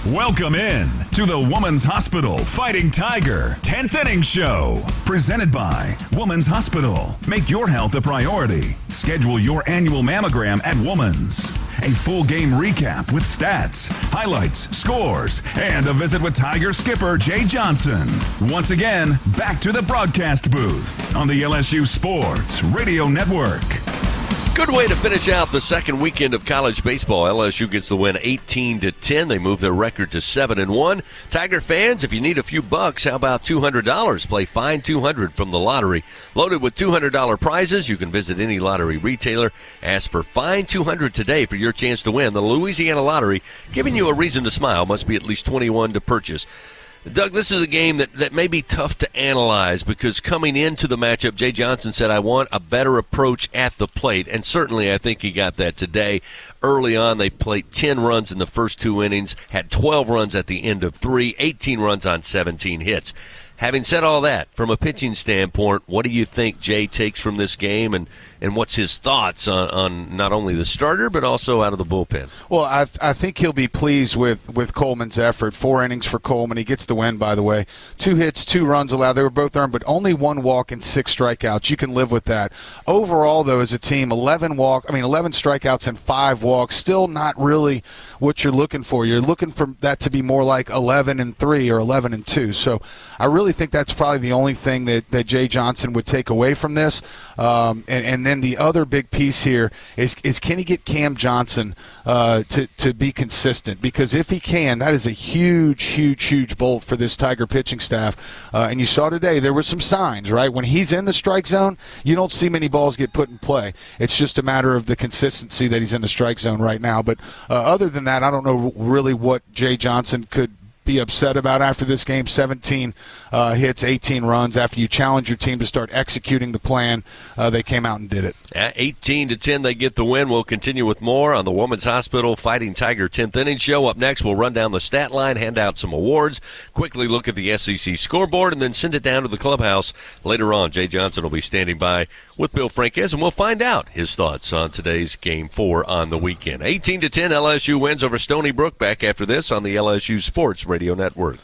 Welcome in to the Woman's Hospital Fighting Tiger 10th Inning Show. Presented by Woman's Hospital. Make your health a priority. Schedule your annual mammogram at Woman's. A full game recap with stats, highlights, scores, and a visit with Tiger skipper Jay Johnson. Once again, back to the broadcast booth on the LSU Sports Radio Network. Good way to finish out the second weekend of college baseball. LSU gets the win 18-10. They move their record to 7-1. Tiger fans, if you need a few bucks, how about $200? Play Find 200 from the lottery. Loaded with $200 prizes, you can visit any lottery retailer. Ask for Find 200 today for your chance to win the Louisiana Lottery, giving you a reason to smile. Must be at least 21 to purchase. Doug, this is a game that may be tough to analyze because coming into the matchup, Jay Johnson said, I want a better approach at the plate, and certainly I think he got that today. Early on, they played 10 runs in the first 2 innings, had 12 runs at the end of 3, 18 runs on 17 hits. Having said all that, from a pitching standpoint, what do you think Jay takes from this game, and what's his thoughts on not only the starter but also out of the bullpen? Well, I think he'll be pleased with Coleman's effort. 4 innings for Coleman. He gets the win, by the way. 2 hits, 2 runs allowed. They were both earned, but only 1 walk and 6 strikeouts. You can live with that. Overall, though, as a team, 11 strikeouts and 5 walks. Still not really what you're looking for. You're looking for that to be more like 11-3 or 11-2. So I really think that's probably the only thing that Jay Johnson would take away from this. And then the other big piece here is can he get Cam Johnson to be consistent? Because if he can, that is a huge bolt for this Tiger pitching staff. And you saw today there were some signs, right? When he's in the strike zone, you don't see many balls get put in play. It's just a matter of the consistency that he's in the strike zone right now. But other than that, I don't know really what Jay Johnson could be upset about after this game. 17 hits, 18 runs. After you challenge your team to start executing the plan, they came out and did it. At 18-10, they get the win. We'll continue with more on the Women's Hospital Fighting Tiger 10th Inning Show. Up next, we'll run down the stat line, hand out some awards, quickly look at the SEC scoreboard, and then send it down to the clubhouse. Later on, Jay Johnson will be standing by with Bill Franquez, and we'll find out his thoughts on today's Game 4 on the weekend. 18-10, LSU wins over Stony Brook. Back after this on the LSU Sports Radio Network.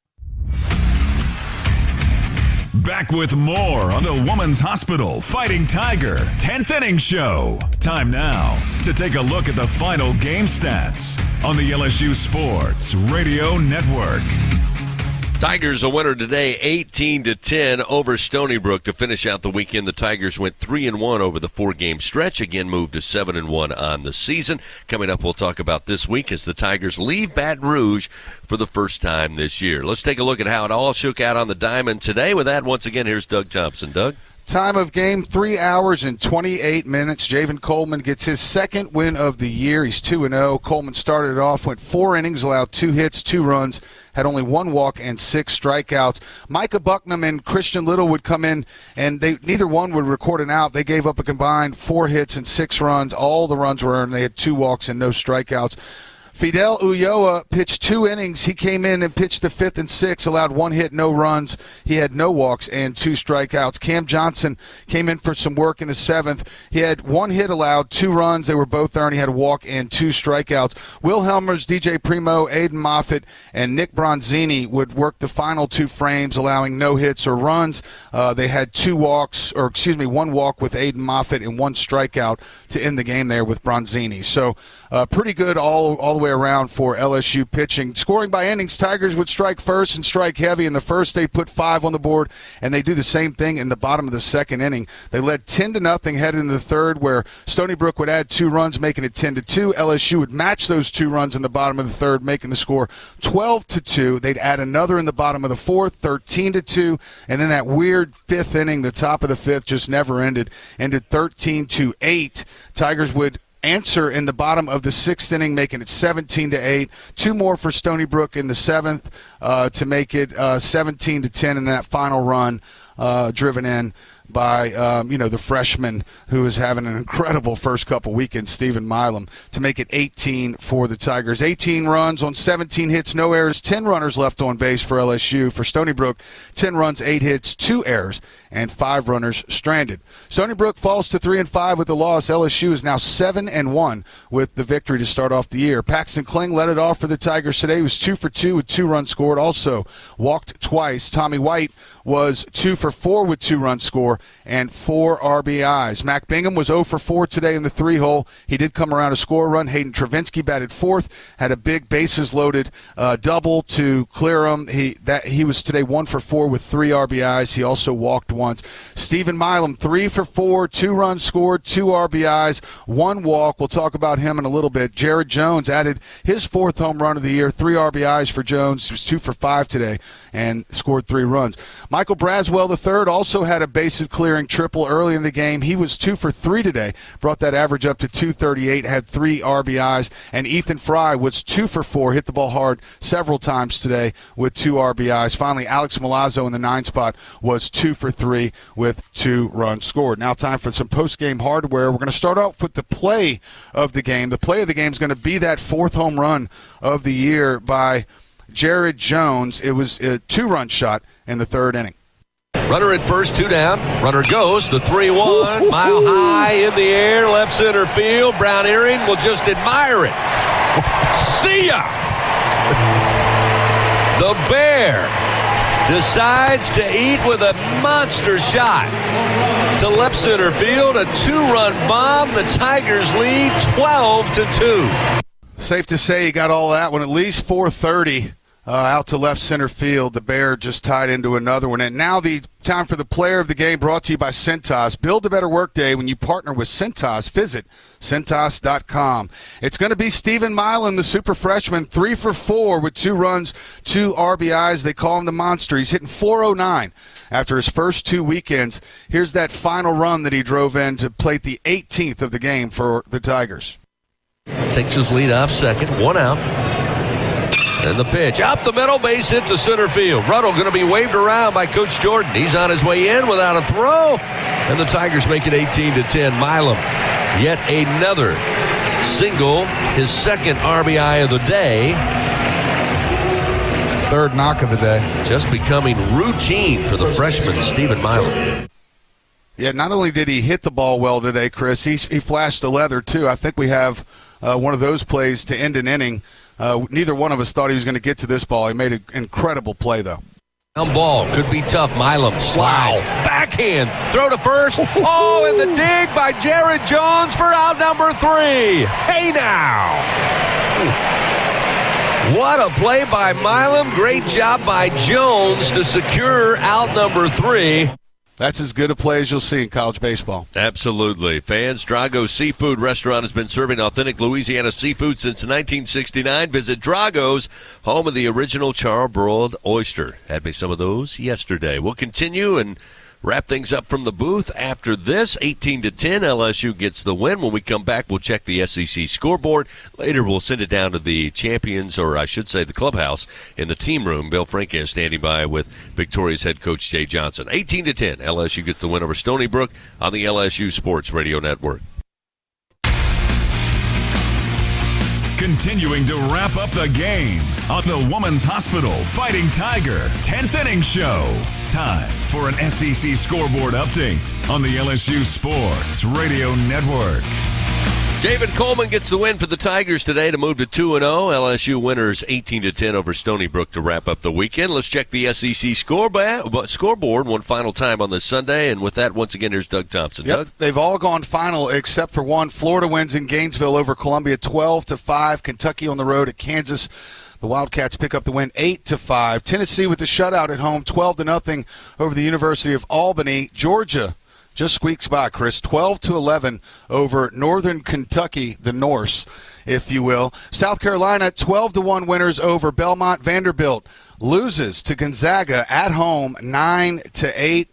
Back with more on the Woman's Hospital Fighting Tiger 10th Inning Show. Time now to take a look at the final game stats on the LSU Sports Radio Network. Tigers a winner today, 18-10 over Stony Brook to finish out the weekend. The Tigers went 3-1 over the 4-game stretch. Again, moved to 7-1 on the season. Coming up, we'll talk about this week as the Tigers leave Baton Rouge for the first time this year. Let's take a look at how it all shook out on the diamond today. With that, once again, here's Doug Thompson. Doug? Time of game, 3 hours and 28 minutes. Javen Coleman gets his second win of the year. He's 2-0. Coleman started it off, went 4 innings, allowed 2 hits, 2 runs, had only 1 walk and 6 strikeouts. Micah Bucknam and Christian Little would come in, and neither one would record an out. They gave up a combined 4 hits and 6 runs. All the runs were earned. They had 2 walks and no strikeouts. Fidel Ulloa pitched 2 innings. He came in and pitched the 5th and 6th, allowed 1 hit, no runs. He had no walks and 2 strikeouts. Cam Johnson came in for some work in the 7th. He had 1 hit allowed, 2 runs. They were both earned. He had a walk and 2 strikeouts. Will Helmers, DJ Primo, Aiden Moffitt, and Nick Bronzini would work the final 2 frames, allowing no hits or runs. They had 1 walk with Aiden Moffitt and 1 strikeout to end the game there with Bronzini. So pretty good all the way around for LSU pitching. Scoring by innings, Tigers would strike first and strike heavy. In the first, they put 5 on the board, and they do the same thing in the bottom of the second inning. They led 10-0 heading into the third, where Stony Brook would add 2 runs, making it 10-2. LSU would match those 2 runs in the bottom of the third, making the score 12-2. They'd add another in the bottom of the fourth, 13-2, and then that weird 5th inning, the top of the 5th, just never ended 13-8. Tigers would answer in the bottom of the 6th inning, making it 17-8. 2 more for Stony Brook in the 7th to make it 17-10 in that final run driven in. by the freshman who is having an incredible first couple weekends, Stephen Milam, to make it 18 for the Tigers. 18 runs on 17 hits, no errors, 10 runners left on base for LSU. For Stony Brook, 10 runs, 8 hits, 2 errors, and 5 runners stranded. Stony Brook falls to 3-5 with the loss. LSU is now 7-1 with the victory to start off the year. Paxton Kling led it off for the Tigers today. He was 2 for 2 with 2 runs scored. Also walked twice. Tommy White was 2 for 4 with 2 runs scored and 4 RBIs. Mac Bingham was 0 for 4 today in the 3-hole. He did come around to score a run. Hayden Travinsky batted 4th, had a big bases-loaded double to clear him. He was today 1 for 4 with 3 RBIs. He also walked once. Stephen Milam, 3 for 4, 2 runs scored, 2 RBIs, 1 walk. We'll talk about him in a little bit. Jared Jones added his 4th home run of the year, 3 RBIs for Jones. He was 2 for 5 today and scored 3 runs. Michael Braswell III also had a bases-clearing triple early in the game. He was 2 for 3 today, brought that average up to 238, had 3 RBIs. And Ethan Fry was 2 for 4, hit the ball hard several times today with 2 RBIs. Finally, Alex Milazzo in the 9 spot was 2 for 3 with 2 runs scored. Now time for some post-game hardware. We're going to start off with the play of the game. The play of the game is going to be that 4th home run of the year by Jared Jones. It was a 2-run shot in the 3rd inning. Runner at first, 2 down. Runner goes, the 3-1, mile high in the air, left center field. Brown Earring will just admire it. See ya! The Bear decides to eat with a monster shot to left center field. A 2-run bomb. The Tigers lead 12-2. Safe to say he got all that one. At least 430 out to left center field. The Bear just tied into another one. And now the time for the player of the game, brought to you by Cintas. Build a better workday when you partner with Cintas. Visit Cintas.com. It's going to be Stephen Milam, the super freshman, 3 for 4 with 2 runs, 2 RBIs. They call him the monster. He's hitting .409 after his first 2 weekends. Here's that final run that he drove in to plate the 18th of the game for the Tigers. Takes his lead off second, 1 out. And the pitch, up the middle, base hit to center field. Ruddle going to be waved around by Coach Jordan. He's on his way in without a throw. And the Tigers make it 18-10. Milam, yet another single, his 2nd RBI of the day. 3rd knock of the day. Just becoming routine for the freshman, Stephen Milam. Yeah, not only did he hit the ball well today, Chris, he flashed the leather, too. I think we have one of those plays to end an inning. Neither one of us thought he was going to get to this ball. He made an incredible play, though. Down ball, could be tough. Milam slides, backhand, throw to first. Oh, and the dig by Jared Jones for out number 3. Hey now! What a play by Milam. Great job by Jones to secure out number 3. That's as good a play as you'll see in college baseball. Absolutely. Fans, Drago's Seafood Restaurant has been serving authentic Louisiana seafood since 1969. Visit Drago's, home of the original charbroiled oyster. Had me some of those yesterday. We'll continue and wrap things up from the booth after this. 18-10, LSU gets the win. When we come back, we'll check the SEC scoreboard. Later, we'll send it down to the champions, or I should say the clubhouse, in the team room. Bill Franke is standing by with Victoria's head coach Jay Johnson. 18-10, LSU gets the win over Stony Brook on the LSU Sports Radio Network. Continuing to wrap up the game on the Woman's Hospital Fighting Tiger 10th Inning Show. Time for an SEC scoreboard update on the LSU Sports Radio Network. Javen Coleman gets the win for the Tigers today to move to 2-0. LSU winners 18-10 over Stony Brook to wrap up the weekend. Let's check the SEC scoreboard one final time on this Sunday. And with that, once again, here's Doug Thompson. Yep, Doug? they've all gone final except for one. Florida wins in Gainesville over Columbia 12-5. Kentucky on the road at Kansas. The Wildcats pick up the win 8-5. Tennessee with the shutout at home 12-0 over the University of Albany. Georgia just squeaks by, Chris, 12-11 over Northern Kentucky, the Norse, if you will. South Carolina, 12-1 winners over Belmont. Vanderbilt loses to Gonzaga at home, 9-8.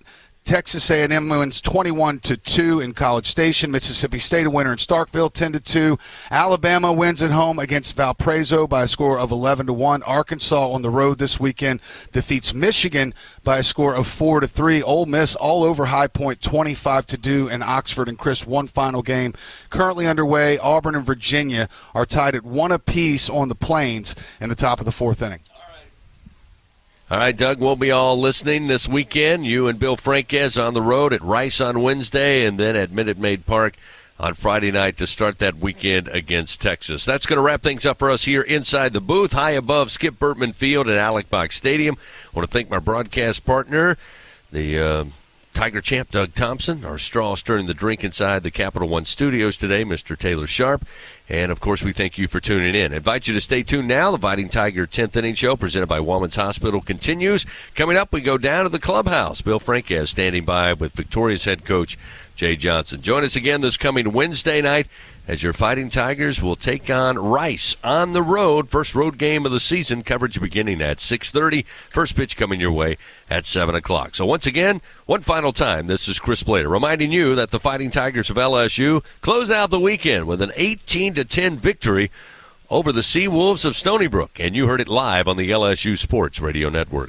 Texas A&M wins 21-2 in College Station. Mississippi State a winner in Starkville 10-2. Alabama wins at home against Valparaiso by a score of 11-1. Arkansas on the road this weekend defeats Michigan by a score of 4-3. Ole Miss all over High Point 25-2 in Oxford. And Chris, one final game currently underway. Auburn and Virginia are tied at 1 apiece on the Plains in the top of the 4th inning. All right, Doug, we'll be all listening this weekend. You and Bill Franquez on the road at Rice on Wednesday and then at Minute Maid Park on Friday night to start that weekend against Texas. That's going to wrap things up for us here inside the booth, high above Skip Bertman Field at Alex Box Stadium. I want to thank my broadcast partner, the Tiger champ Doug Thompson, our straw stirring the drink inside the Capital One studios today, Mr. Taylor Sharp. And, of course, we thank you for tuning in. I invite you to stay tuned now. The Fighting Tiger 10th Inning Show presented by Woman's Hospital continues. Coming up, we go down to the clubhouse. Bill Franquez standing by with Victoria's head coach Jay Johnson. Join us again this coming Wednesday night as your Fighting Tigers will take on Rice on the road. First road game of the season. Coverage beginning at 6:30. First pitch coming your way at 7 o'clock. So once again, one final time, this is Chris Plater reminding you that the Fighting Tigers of LSU close out the weekend with an 18-10 victory over the Sea Wolves of Stony Brook. And you heard it live on the LSU Sports Radio Network.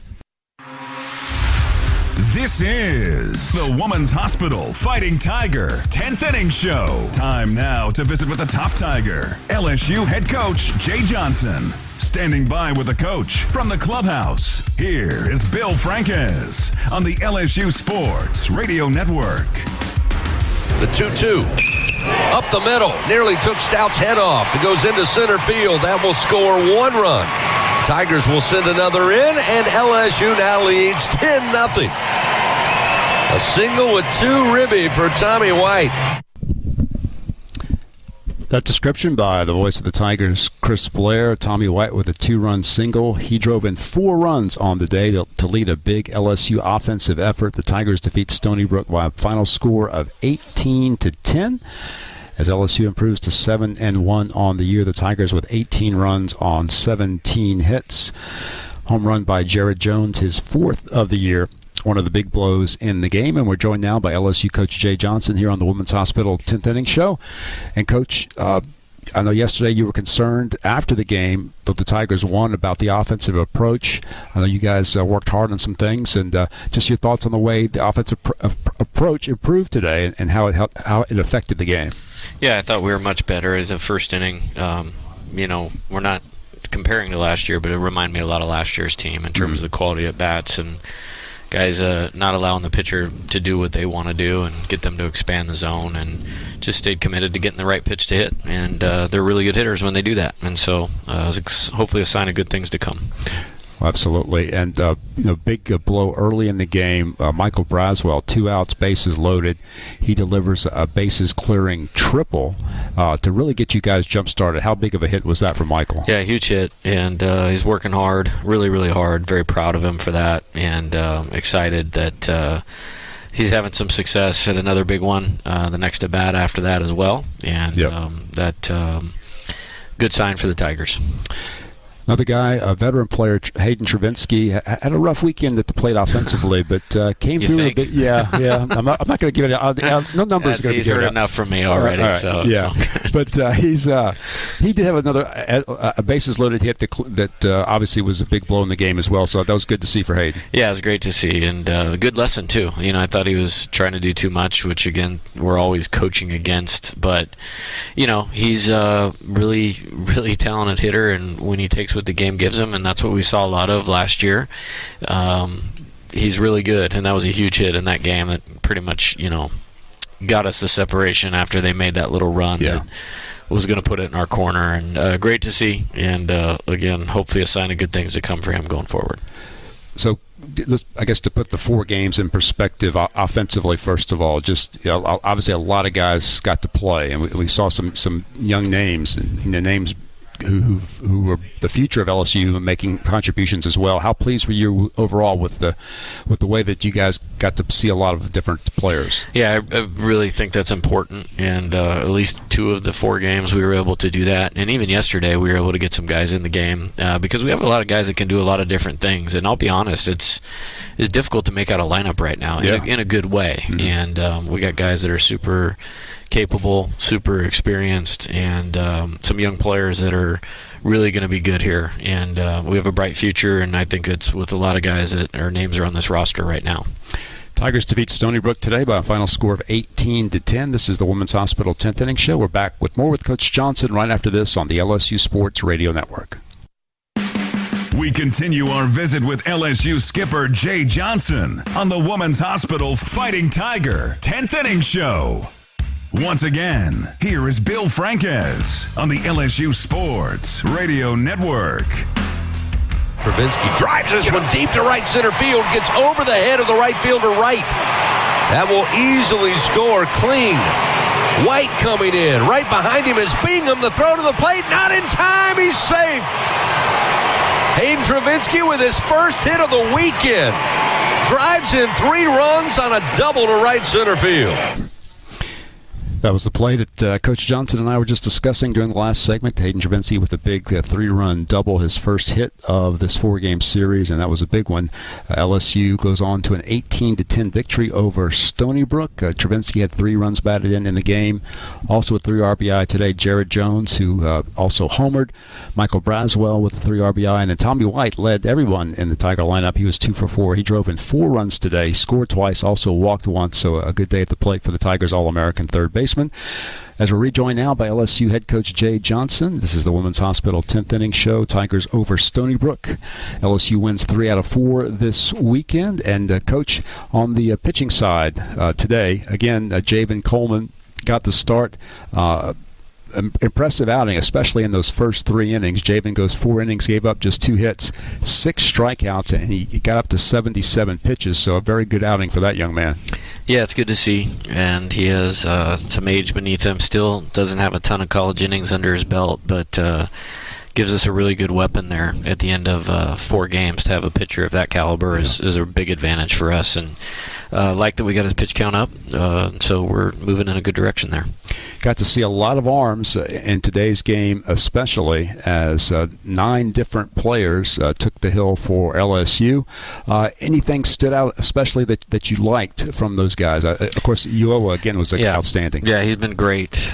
This is the Woman's Hospital Fighting Tiger 10th Inning Show. Time now to visit with the top Tiger, LSU head coach Jay Johnson. Standing by with the coach from the clubhouse, here is Bill Franquez on the LSU Sports Radio Network. The 2-2. Up the middle. Nearly took Stout's head off. It goes into center field. That will score 1 run. Tigers will send another in, and LSU now leads 10-0. A single with 2 ribby for Tommy White. That description by the voice of the Tigers, Chris Blair. Tommy White with a 2-run single. He drove in 4 runs on the day to lead a big LSU offensive effort. The Tigers defeat Stony Brook by a final score of 18-10. As LSU improves to 7-1 on the year, the Tigers with 18 runs on 17 hits. Home run by Jared Jones, his 4th of the year. One of the big blows in the game. And we're joined now by LSU coach Jay Johnson here on the Women's Hospital 10th Inning Show. And, Coach, I know yesterday you were concerned after the game that the Tigers won about the offensive approach. I know you guys worked hard on some things, and just your thoughts on the way the offensive approach improved today and how it affected the game. Yeah, I thought we were much better in the first inning. We're not comparing to last year, but it reminded me a lot of last year's team in terms of the quality of bats and guys not allowing the pitcher to do what they want to do and get them to expand the zone, and just stayed committed to getting the right pitch to hit. And they're really good hitters when they do that. And so it's hopefully a sign of good things to come. Absolutely. And, big blow early in the game. Michael Braswell, 2 outs, bases loaded. He delivers a bases-clearing triple to really get you guys jump-started. How big of a hit was that for Michael? Yeah, huge hit. And he's working hard, really, really hard. Very proud of him for that, and excited that he's having some success at another big one the next at-bat after that as well. And good sign for the Tigers. Another guy, a veteran player, Hayden Travinski, had a rough weekend at the plate offensively, but came you through think? a bit. Yeah. I'm not going to give it. No numbers going to be he's heard enough from me already. All right. So yeah, but he did have another a bases loaded hit that obviously was a big blow in the game as well. So that was good to see for Hayden. Yeah, it was great to see, and a good lesson too. I thought he was trying to do too much, which again we're always coaching against. But he's a really, really talented hitter, and when he takes what the game gives him, and that's what we saw a lot of last year. He's really good, and that was a huge hit in that game that pretty much, got us the separation after they made that little run that was going to put it in our corner. And great to see, and again, hopefully a sign of good things to come for him going forward. So, I guess to put the 4 games in perspective, offensively, first of all, just obviously a lot of guys got to play, and we saw some young names, and the names who are the future of LSU and making contributions as well. How pleased were you overall with the way that you guys got to see a lot of different players? Yeah, I really think that's important, and at least 2 of the 4 games we were able to do that, and even yesterday we were able to get some guys in the game because we have a lot of guys that can do a lot of different things. And I'll be honest, it's difficult to make out a lineup right now in a good way, and we got guys that are super capable, super experienced, and some young players that are really going to be good here. And we have a bright future, and I think it's with a lot of guys that our names are on this roster right now. Tigers defeat Stony Brook today by a final score of 18-10. This is the Women's Hospital 10th Inning Show. We're back with more with Coach Johnson right after this on the LSU Sports Radio Network. We continue our visit with LSU skipper Jay Johnson on the Women's Hospital Fighting Tiger 10th Inning Show. Once again, here is Bill Franquez on the LSU Sports Radio Network. Travinsky drives this one deep to right center field, gets over the head of the right fielder right. That will easily score. Kling. White coming in. Right behind him is Bingham. The throw to the plate. Not in time. He's safe. Hayden Travinsky with his first hit of the weekend. Drives in 3 runs on a double to right center field. That was the play that Coach Johnson and I were just discussing during the last segment. Hayden Travinsky with a big 3-run double, his first hit of this 4-game series, and that was a big one. LSU goes on to an 18-10 victory over Stony Brook. Travinsky had 3 runs batted in the game. Also with 3 RBI today, Jared Jones, who also homered. Michael Braswell with 3 RBI, and then Tommy White led everyone in the Tiger lineup. He was 2 for 4. He drove in 4 runs today, scored twice, also walked once, so a good day at the plate for the Tigers All-American third baseman. As we're rejoined now by LSU head coach Jay Johnson. This is the Women's Hospital 10th Inning Show. Tigers over Stony Brook. LSU wins 3 out of 4 this weekend. And Coach, on the pitching side today, again, Javen Coleman got the start. Impressive outing, especially in those first 3 innings. Javen goes 4 innings, gave up just 2 hits, 6 strikeouts, and he got up to 77 pitches. So a very good outing for that young man. Yeah, it's good to see, and he has some age beneath him. Still doesn't have a ton of college innings under his belt, but gives us a really good weapon there at the end of 4 games. To have a pitcher of that caliber is a big advantage for us, and like that we got his pitch count up, so we're moving in a good direction there. Got to see a lot of arms in today's game, especially as 9 different players took the hill for LSU. Anything stood out, especially that you liked from those guys? Of course, Uoa, again, was outstanding. Yeah, he's been great.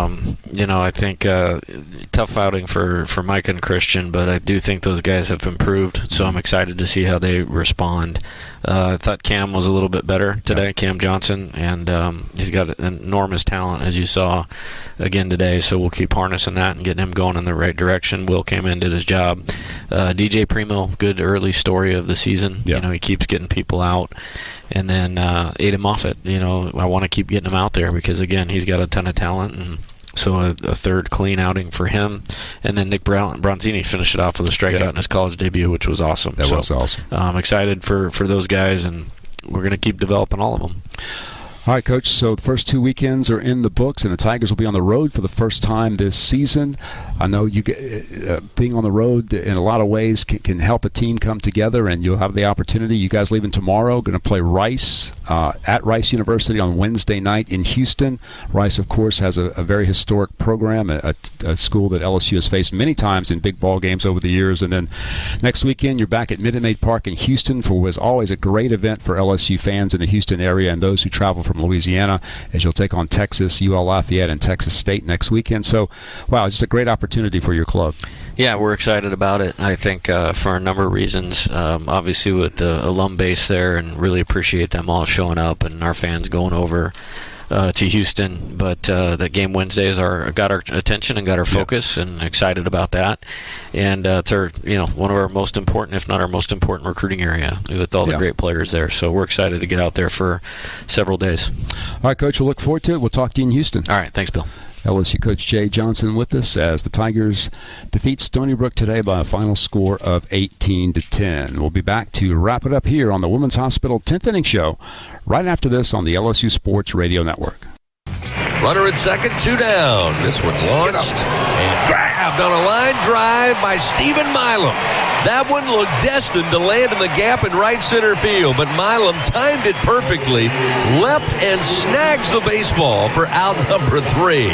I think tough outing for Mike and Christian, but I do think those guys have improved, so I'm excited to see how they respond. I thought Cam was a little bit better today, Cam Johnson, and he's got an enormous talent, as you saw again today, so we'll keep harnessing that and getting him going in the right direction. Will came in, did his job. DJ Primo, good early story of the season. Yeah. He keeps getting people out. And then Aiden Moffett, I want to keep getting him out there because, again, he's got a ton of talent, and so a third clean outing for him. And then Nick Bronzini finished it off with a strikeout in his college debut, which was awesome. That was awesome. I'm excited for those guys, and we're going to keep developing all of them. All right, Coach, so the first 2 weekends are in the books, and the Tigers will be on the road for the first time this season. I know you being on the road in a lot of ways can help a team come together, and you'll have the opportunity. You guys leaving tomorrow, going to play Rice at Rice University on Wednesday night in Houston. Rice, of course, has a very historic program, a school that LSU has faced many times in big ball games over the years. And then next weekend, you're back at Minute Maid Park in Houston for what was always a great event for LSU fans in the Houston area and those who travel from Louisiana, as you'll take on Texas, UL Lafayette, and Texas State next weekend. So, wow, just a great opportunity for your club. Yeah, we're excited about it. I think for a number of reasons. Obviously, with the alum base there, and really appreciate them all showing up and our fans going over to Houston. But that game Wednesday got our attention and got our focus, and excited about that. And it's our one of our most important, if not our most important, recruiting area with all the great players there. So we're excited to get out there for several days. All right, Coach, we'll look forward to it. We'll talk to you in Houston. All right, thanks, Bill. LSU coach Jay Johnson with us as the Tigers defeat Stony Brook today by a final score of 18-10. We'll be back to wrap it up here on the Women's Hospital 10th Inning Show right after this on the LSU Sports Radio Network. Runner at second, 2 down. This one launched and grabbed on a line drive by Stephen Milam. That one looked destined to land in the gap in right center field, but Milam timed it perfectly, leapt and snags the baseball for out number 3.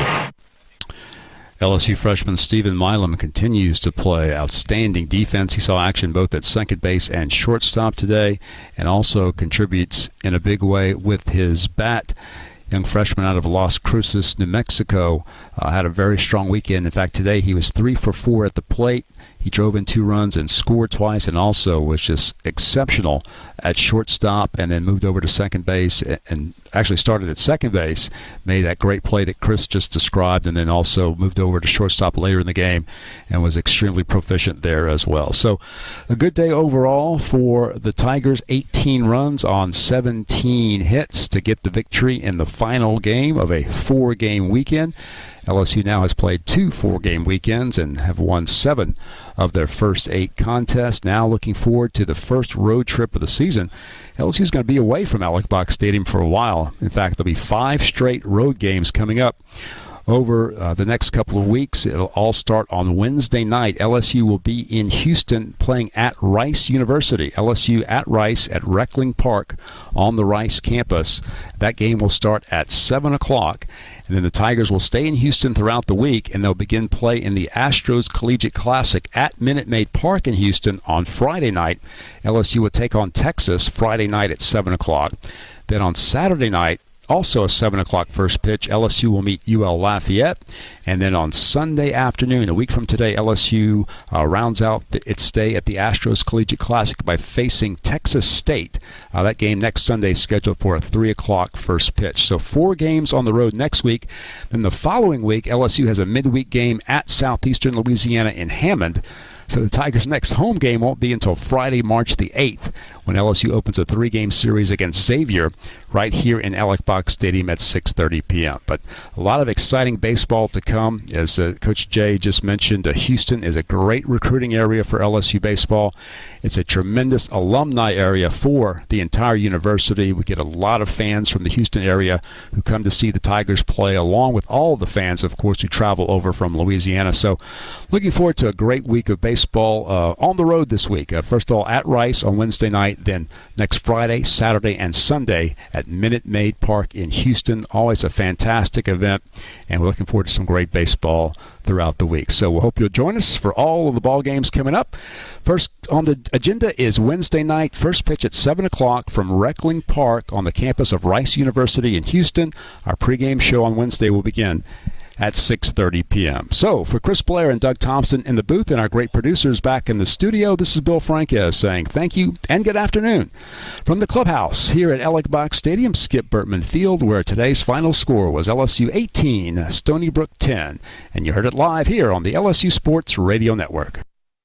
LSU freshman Stephen Milam continues to play outstanding defense. He saw action both at second base and shortstop today, and also contributes in a big way with his bat. Young freshman out of Las Cruces, New Mexico, had a very strong weekend. In fact, today he was 3 for 4 at the plate. He drove in 2 runs and scored twice, and also was just exceptional at shortstop, and then moved over to second base and actually started at second base, made that great play that Chris just described, and then also moved over to shortstop later in the game and was extremely proficient there as well. So a good day overall for the Tigers. 18 runs on 17 hits to get the victory in the final game of a 4-game weekend. LSU now has played 2 4-game weekends and have won 7 of their first 8 contests. Now looking forward to the first road trip of the season. LSU is going to be away from Alex Box Stadium for a while. In fact, there'll be 5 straight road games coming up over the next couple of weeks. It'll all start on Wednesday night. LSU will be in Houston playing at Rice University. LSU at Rice at Reckling Park on the Rice campus. That game will start at 7 o'clock. And then the Tigers will stay in Houston throughout the week, and they'll begin play in the Astros Collegiate Classic at Minute Maid Park in Houston on Friday night. LSU will take on Texas Friday night at 7 o'clock. Then on Saturday night, also a 7 o'clock first pitch, LSU will meet UL Lafayette. And then on Sunday afternoon, a week from today, LSU rounds out its stay at the Astros Collegiate Classic by facing Texas State. That game next Sunday is scheduled for a 3 o'clock first pitch. So 4 games on the road next week. Then the following week, LSU has a midweek game at Southeastern Louisiana in Hammond. So the Tigers' next home game won't be until Friday, March the 8th, when LSU opens a 3-game series against Xavier right here in Alex Box Stadium at 6:30 p.m. But a lot of exciting baseball to come. As Coach Jay just mentioned, Houston is a great recruiting area for LSU baseball. It's a tremendous alumni area for the entire university. We get a lot of fans from the Houston area who come to see the Tigers play, along with all of the fans, of course, who travel over from Louisiana. So looking forward to a great week of baseball on the road this week. First of all, at Rice on Wednesday night, then next Friday, Saturday, and Sunday at Minute Maid Park in Houston. Always a fantastic event, and we're looking forward to some great baseball throughout the week. So we hope you'll join us for all of the ball games coming up. First on the agenda is Wednesday night, first pitch at 7 o'clock from Reckling Park on the campus of Rice University in Houston. Our pregame show on Wednesday will begin at 6:30 p.m. So for Chris Blair and Doug Thompson in the booth and our great producers back in the studio, this is Bill Franquez saying thank you and good afternoon. From the clubhouse here at Alex Box Stadium, Skip Bertman Field, where today's final score was LSU 18, Stony Brook 10. And you heard it live here on the LSU Sports Radio Network.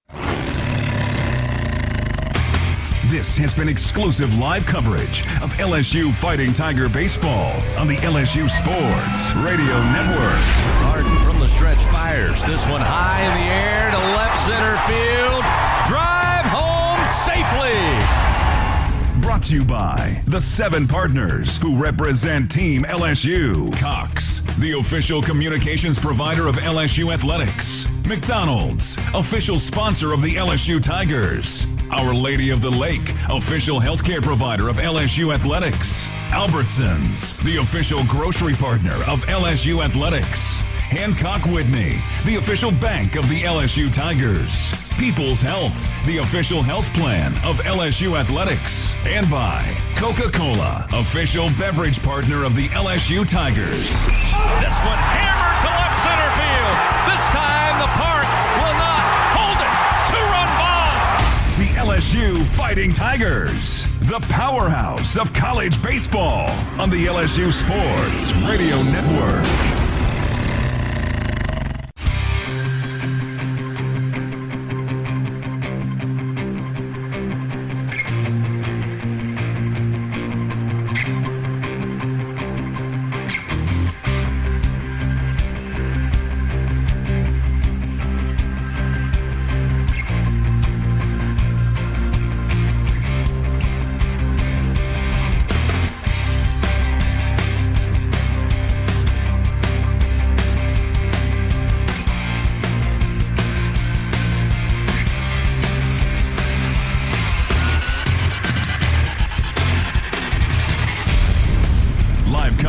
This has been exclusive live coverage of LSU Fighting Tiger baseball on the LSU Sports Radio Network. Harden from the stretch fires. This one high in the air to left center field. Drive home safely. Brought to you by the 7 partners who represent Team LSU. Cox, the official communications provider of LSU Athletics. McDonald's, official sponsor of the LSU Tigers. Our Lady of the Lake, official healthcare provider of LSU Athletics. Albertsons, the official grocery partner of LSU Athletics. Hancock Whitney, the official bank of the LSU Tigers. People's Health, the official health plan of LSU Athletics. And by Coca-Cola, official beverage partner of the LSU Tigers. This one hammered to left center field. This time the park will not hold it. 2-run bomb. The LSU Fighting Tigers, the powerhouse of college baseball on the LSU Sports Radio Network.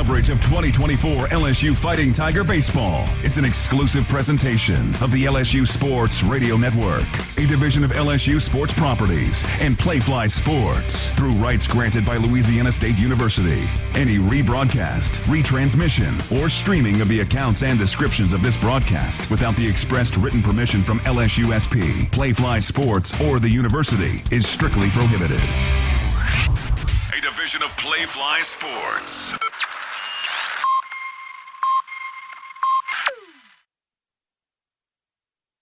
coverage of 2024 LSU Fighting Tiger Baseball is an exclusive presentation of the LSU Sports Radio Network, a division of LSU Sports Properties and Playfly Sports through rights granted by Louisiana State University. Any rebroadcast, retransmission, or streaming of the accounts and descriptions of this broadcast without the expressed written permission from LSUSP, Playfly Sports, or the university is strictly prohibited. A division of Playfly Sports.